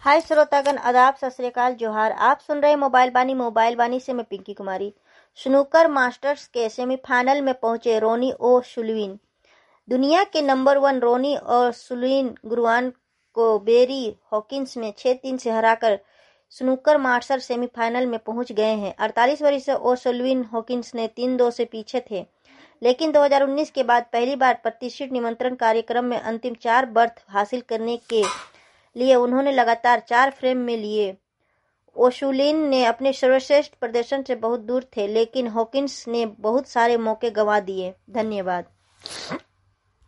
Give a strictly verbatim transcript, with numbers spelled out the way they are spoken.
हाय श्रोतागण, आदाब, सत श्री अकाल, जोहार। आप सुन रहे मोबाइल बानी मोबाइल बानी से मैं पिंकी कुमारी। स्नूकर मास्टर्स के सेमीफाइनल में पहुंचे रोनी ओ सुलवीन। दुनिया के नंबर वन रोनी और सुलवीन गुरुवार को बेरी हॉकिंस में छह तीन से हराकर स्नूकर मास्टर्स सेमीफाइनल में पहुंच गए हैं। अड़तालीस वर्षीय ओ सुलवीन हॉकिंस ने तीन दो से पीछे थे, लेकिन दो हज़ार उन्नीस के बाद पहली बार प्रतिष्ठित निमंत्रण कार्यक्रम में अंतिम चार बर्थ हासिल करने के लिए उन्होंने लगातार चार फ्रेम में लिए। ओशुलिन ने अपने सर्वश्रेष्ठ प्रदर्शन से बहुत दूर थे, लेकिन हॉकिंस ने बहुत सारे मौके गंवा दिए। धन्यवाद।